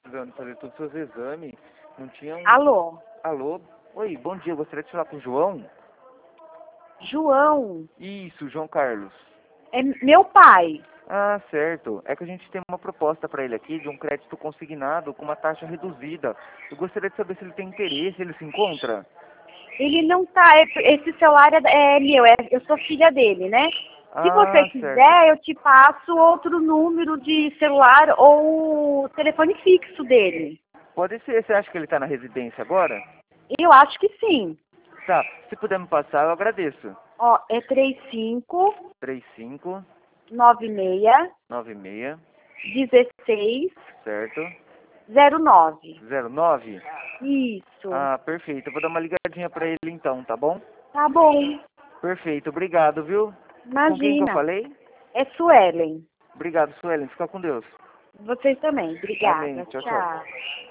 precisando fazer todos os seus exames. Não tinha um... Alô? Alô? Oi, bom dia. Eu gostaria de falar com o João. João? Isso, João Carlos. É meu pai. Ah, certo. É que a gente tem uma proposta para ele aqui de um crédito consignado com uma taxa reduzida. Eu gostaria de saber se ele tem interesse, ele se encontra? Ele não tá. Esse celular é meu, eu sou filha dele, né? Se você Ah, certo. quiser, eu te passo outro número de celular ou telefone fixo dele. Pode ser. Você acha que ele está na residência agora? Eu acho que sim. Tá. Se puder me passar, eu agradeço. Ó, é 35 35 96 96, 16 certo? 09. 09? Isso. Ah, perfeito. Eu vou dar uma ligadinha para ele então, tá bom? Tá bom. Perfeito. Obrigado, viu? Com quem que eu Imagina. falei? É Suelen. Obrigado, Suelen. Fica com Deus. Vocês também. Amém. Obrigada. Tchau, tchau. Tchau.